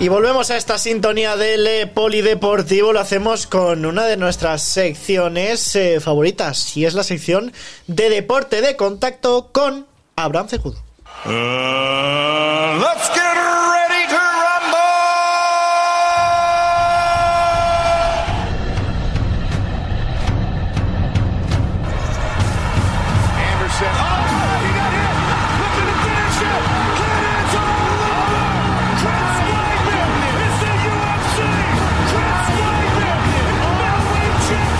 Y volvemos a esta sintonía del polideportivo. Lo hacemos con una de nuestras secciones favoritas, y es la sección de deporte de contacto con Abraham Cejudo. Let's get ready to rumble. Anderson. Oh, he got hit. Looking to finish it. And it's all over. Chris Weidman is the UFC. Chris Weidman, middleweight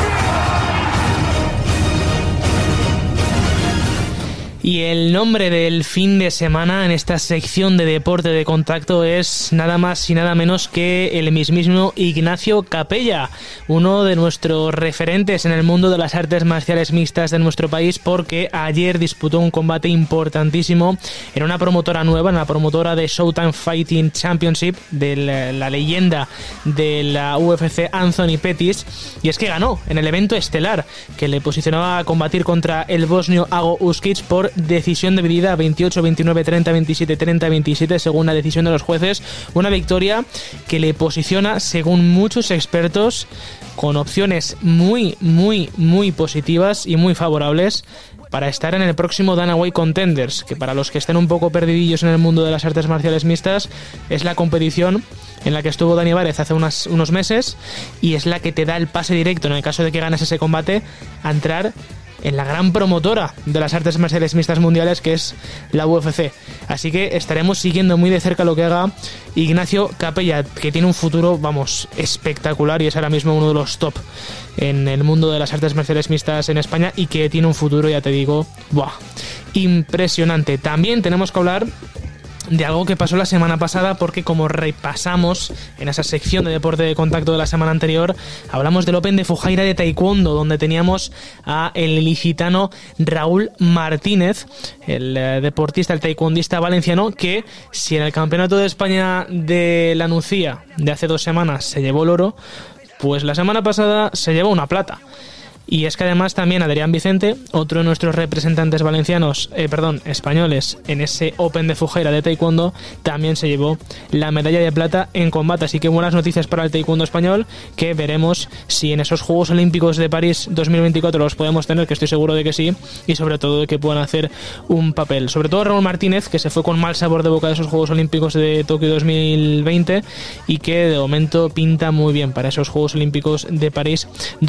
champion. Y el nombre del fin de semana en esta sección de deporte de contacto es nada más y nada menos que el mismísimo Ignacio Capella, uno de nuestros referentes en el mundo de las artes marciales mixtas de nuestro país, porque ayer disputó un combate importantísimo en una promotora nueva, en la promotora de Showtime Fighting Championship, de la leyenda de la UFC Anthony Pettis, y es que ganó en el evento estelar que le posicionaba a combatir contra el bosnio Ago Uskic por decisión dividida 28-29, 30-27, 30-27 según la decisión de los jueces. Una victoria que le posiciona, según muchos expertos, con opciones muy positivas y muy favorables para estar en el próximo Dana White Contenders, que para los que estén un poco perdidillos en el mundo de las artes marciales mixtas, es la competición en la que estuvo Dani Várez hace unos meses, y es la que te da el pase directo, en el caso de que ganes ese combate, a entrar en la gran promotora de las artes marciales mixtas mundiales, que es la UFC. Así que estaremos siguiendo muy de cerca lo que haga Ignacio Capella, que tiene un futuro, vamos, espectacular, y es ahora mismo uno de los top en el mundo de las artes marciales mixtas en España, y que tiene un futuro, ya te digo, impresionante. También tenemos que hablar de algo que pasó la semana pasada, porque como repasamos en esa sección de deporte de contacto de la semana anterior, hablamos del Open de Fujairah de Taekwondo, donde teníamos a el ilicitano Raúl Martínez, el deportista, el taekwondista valenciano, que si en el Campeonato de España de la Nucía de hace 2 semanas se llevó el oro, pues la semana pasada se llevó una plata. Y es que además también Adrián Vicente, otro de nuestros representantes españoles en ese Open de Fujairah de Taekwondo, también se llevó la medalla de plata en combate. Así que buenas noticias para el Taekwondo español, que veremos si en esos Juegos Olímpicos de París 2024 los podemos tener, que estoy seguro de que sí, y sobre todo de que puedan hacer un papel. Sobre todo Raúl Martínez, que se fue con mal sabor de boca de esos Juegos Olímpicos de Tokio 2020 y que de momento pinta muy bien para esos Juegos Olímpicos de París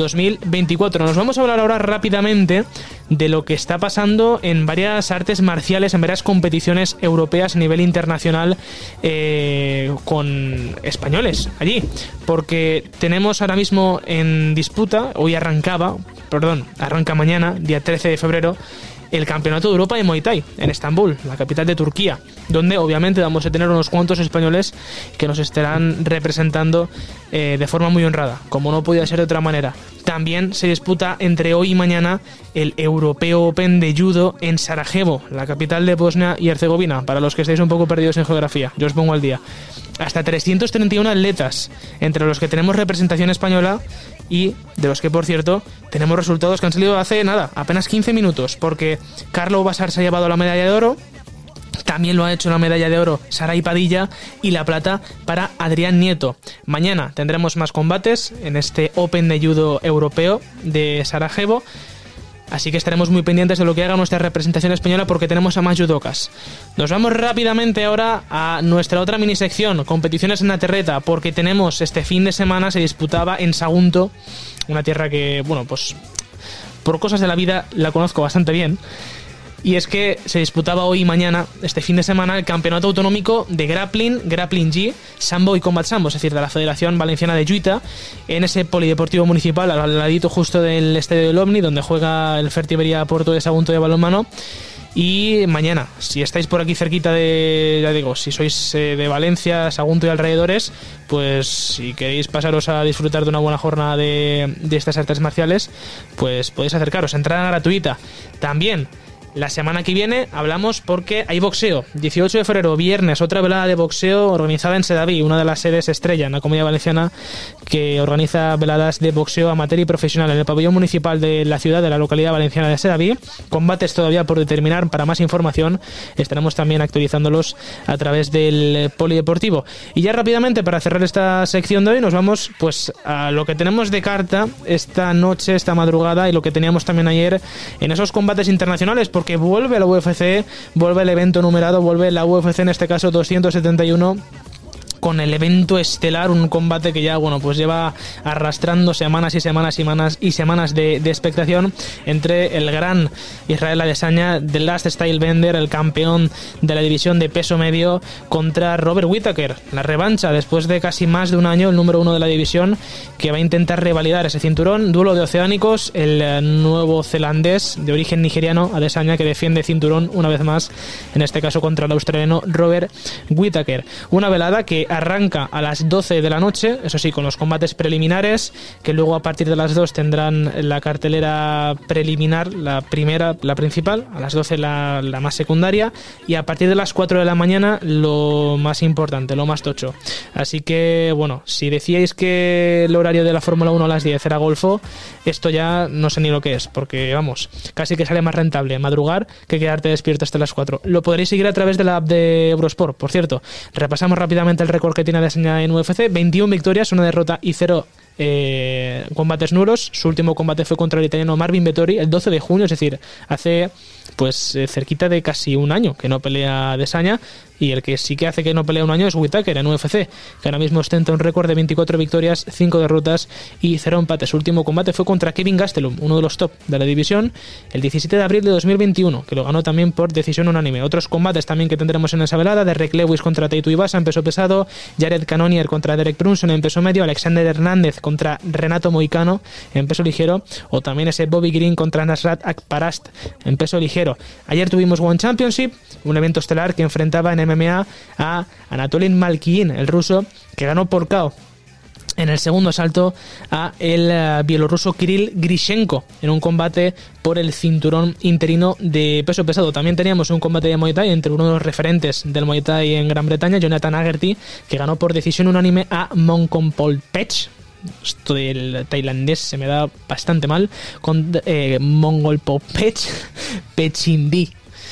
2024. Nos vamos a hablar ahora rápidamente de lo que está pasando en varias artes marciales, en varias competiciones europeas a nivel internacional, con españoles allí, porque tenemos ahora mismo en disputa, arranca mañana, día 13 de febrero, el Campeonato de Europa de Muay Thai en Estambul, la capital de Turquía, donde obviamente vamos a tener unos cuantos españoles que nos estarán representando de forma muy honrada, como no podía ser de otra manera. También se disputa entre hoy y mañana el Europeo Open de Judo en Sarajevo, la capital de Bosnia y Herzegovina, para los que estéis un poco perdidos en geografía, yo os pongo al día. Hasta 331 atletas, entre los que tenemos representación española y de los que, por cierto, tenemos resultados que han salido hace apenas 15 minutos, porque Carlo Basar se ha llevado la medalla de oro, también lo ha hecho la medalla de oro Saray Padilla, y la plata para Adrián Nieto. Mañana tendremos más combates en este Open de Judo europeo de Sarajevo, así que estaremos muy pendientes de lo que haga nuestra representación española, porque tenemos a más judocas. Nos vamos rápidamente ahora a nuestra otra mini sección, competiciones en Aterreta, porque tenemos este fin de semana, se disputaba en Sagunto, una tierra que, pues por cosas de la vida la conozco bastante bien. Y es que se disputaba hoy y mañana, este fin de semana, el Campeonato Autonómico de Grappling G, Sambo y Combat Sambo, es decir, de la Federación Valenciana de Lluita, en ese polideportivo municipal, al ladito justo del Estadio del Omni, donde juega el Fertiberia Porto de Sagunto de balonmano. Y mañana, si estáis por aquí cerquita si sois de Valencia, Sagunto y alrededores, pues si queréis pasaros a disfrutar de una buena jornada de estas artes marciales, pues podéis acercaros, entrada gratuita. También La semana que viene hablamos porque hay boxeo. 18 de febrero, viernes, otra velada de boxeo organizada en Sedaví, una de las sedes estrella en la Comunidad Valenciana que organiza veladas de boxeo amateur y profesional en el pabellón municipal de la ciudad, de la localidad valenciana de Sedaví. Combates todavía por determinar. Para más información estaremos también actualizándolos a través del polideportivo. Y ya rápidamente, para cerrar esta sección de hoy, nos vamos pues a lo que tenemos de carta esta noche, esta madrugada, y lo que teníamos también ayer en esos combates internacionales, porque vuelve la UFC, vuelve el evento numerado, vuelve la UFC, en este caso 271, con el evento estelar, un combate que ya, bueno, pues lleva arrastrando semanas y semanas y semanas de expectación entre el gran Israel Adesanya, The Last Stylebender, el campeón de la división de peso medio, contra Robert Whittaker. La revancha después de casi más de un año, el número 1 de la división, que va a intentar revalidar ese cinturón. Duelo de oceánicos, el nuevo zelandés de origen nigeriano, Adesanya, que defiende cinturón una vez más, en este caso contra el australiano Robert Whittaker. Una velada que arranca a las 12 de la noche, eso sí, con los combates preliminares, que luego a partir de las 2 tendrán la cartelera preliminar, la primera, la principal, a las 12 la más secundaria, y a partir de las 4 de la mañana lo más importante, lo más tocho. Así que, bueno, si decíais que el horario de la Fórmula 1 a las 10 era golfo, esto ya no sé ni lo que es, porque, vamos, casi que sale más rentable madrugar que quedarte despierto hasta las 4. Lo podréis seguir a través de la app de Eurosport. Por cierto, repasamos rápidamente el récord que tiene Adesanya en UFC: 21 victorias, 1 derrota y 0 combates nulos. Su último combate fue contra el italiano Marvin Vettori el 12 de junio, es decir, hace pues cerquita de casi un año que no pelea Adesanya, y el que sí que hace que no pelea un año es Whittaker en UFC, que ahora mismo ostenta un récord de 24 victorias, 5 derrotas y 0 empates. Su último combate fue contra Kevin Gastelum, uno de los top de la división, el 17 de abril de 2021, que lo ganó también por decisión unánime. Otros combates también que tendremos en esa velada: Derek Lewis contra Taito Ibasa en peso pesado, Jared Cannonier contra Derek Brunson en peso medio, Alexander Hernández contra Renato Moicano en peso ligero, o también ese Bobby Green contra Nasrat Akparast en peso ligero. Ayer tuvimos One Championship, un evento estelar que enfrentaba en MMA a Anatoly Malkiin, el ruso, que ganó por KO en el segundo asalto a el bielorruso Kirill Grishenko en un combate por el cinturón interino de peso pesado. También teníamos un combate de Muay Thai entre uno de los referentes del Muay Thai en Gran Bretaña, Jonathan Haggerty, que ganó por decisión unánime a Mongolpolpech. Esto del tailandés se me da bastante mal, con Mongolpolpech Pechindi.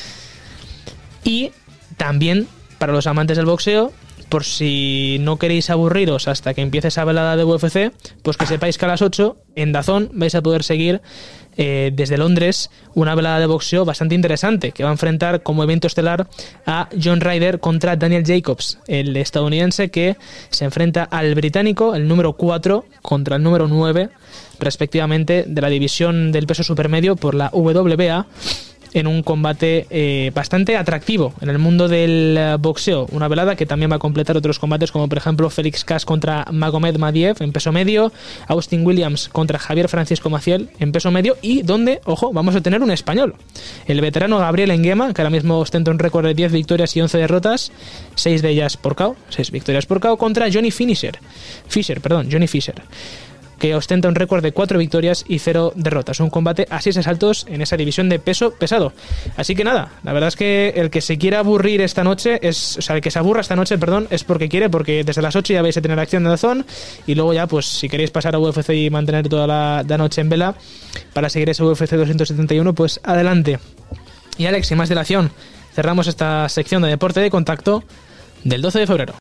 Y también, para los amantes del boxeo, por si no queréis aburriros hasta que empiece esa velada de UFC, pues que sepáis que a las 8 en DAZN vais a poder seguir desde Londres una velada de boxeo bastante interesante, que va a enfrentar como evento estelar a John Ryder contra Daniel Jacobs, el estadounidense, que se enfrenta al británico, el número 4 contra el número 9 respectivamente de la división del peso supermedio por la WBA, en un combate bastante atractivo en el mundo del boxeo. Una velada que también va a completar otros combates, como por ejemplo Félix Kass contra Magomed Madiev en peso medio, Austin Williams contra Javier Francisco Maciel en peso medio, y donde, ojo, vamos a tener un español, el veterano Gabriel Enguema, que ahora mismo ostenta un récord de 10 victorias y 11 derrotas, 6 de ellas por KO, 6 victorias por KO, contra Johnny Fisher, que ostenta un récord de 4 victorias y 0 derrotas. Un combate a 6 asaltos en esa división de peso pesado. Así que nada, la verdad es que el que se quiera aburrir esta noche el que se aburra esta noche, es porque quiere, porque desde las 8 ya vais a tener acción de DAZN, y luego ya, pues si queréis pasar a UFC y mantener toda la noche en vela para seguir ese UFC 271, pues adelante. Y Alex, sin más dilación, cerramos esta sección de deporte de contacto del 12 de febrero.